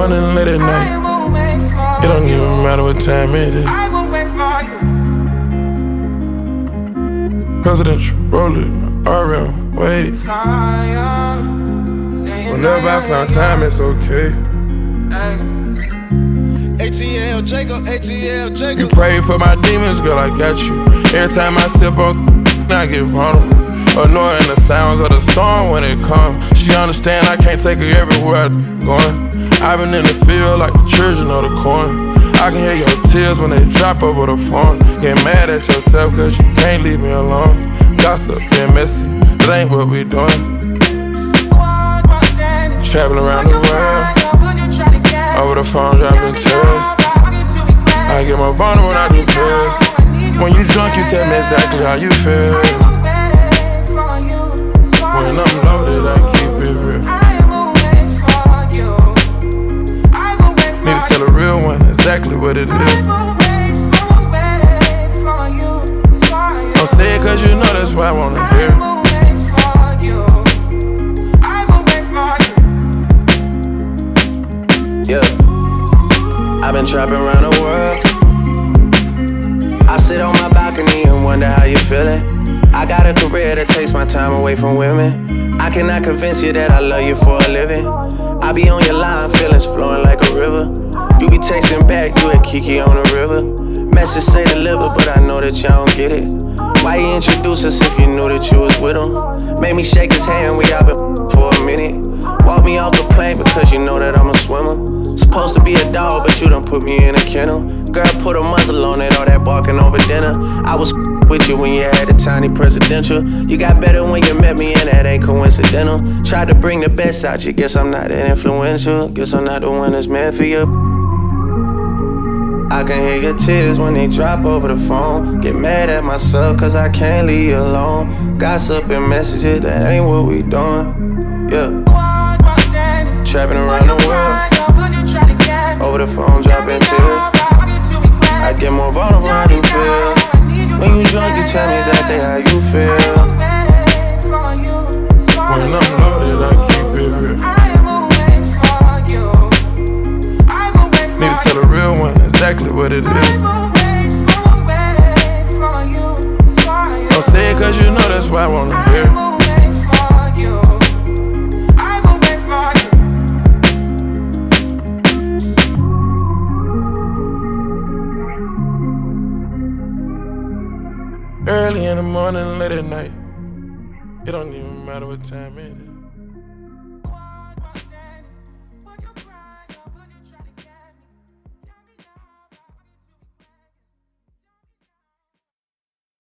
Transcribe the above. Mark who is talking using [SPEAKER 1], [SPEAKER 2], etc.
[SPEAKER 1] morning, late at night. It don't even matter what time it is.
[SPEAKER 2] I will wait for you.
[SPEAKER 1] Presidential, roll it, RM, wait. Whenever I found time, it's okay.
[SPEAKER 3] ATL Jacob, ATL Jacob.
[SPEAKER 1] You pray for my demons, girl, I got you. Every time I sip on, I get vulnerable. Annoying the sounds of the storm when it comes. She understand I can't take her everywhere I'm going. I've been in the field like the children of the corn. I can hear your tears when they drop over the phone. Get mad at yourself cause you can't leave me alone. Gossip and messy, that ain't what we doing. Traveling around the world, over the phone dropping tears. I get more vulnerable when I do pills. When you drunk you tell me exactly how you feel. When I'm loaded I keep it real. Need to tell a real one exactly what it is. Don't say it cause you know that's why I wanna hear.
[SPEAKER 3] Yeah, I've been trapping around the world. I sit on my balcony and wonder how you feeling. I got a career that takes my time away from women. I cannot convince you that I love you for a living. I be on your line, feelings flowing like a river. You be texting back, you at Kiki on the river. Message say deliver, but I know that y'all don't get it. Why you introduce us if you knew that you was with him? Made me shake his hand, we all been for a minute. Walk me off the plane because you know that I'm a swimmer. Supposed to be a dog, but you done put me in a kennel. Girl, put a muzzle on it, all that barking over dinner. I was with you when you had a tiny presidential. You got better when you met me, and that ain't coincidental. Tried to bring the best out you, guess I'm not that influential. Guess I'm not the one that's meant for you. I can hear your tears when they drop over the phone. Get mad at myself cause I can't leave you alone. Gossip and messages, that ain't what we doing. Yeah. Trapping around the world, over the phone dropping tears. I get more vulnerable when I do pills. When you drunk you tell me exactly how you feel.
[SPEAKER 1] When I'm loaded I keep it real. Need to tell a real one exactly what it is. Don't say it cause you know that's why I wanna hear. Early in the morning, late at night. It don't even matter what time it is.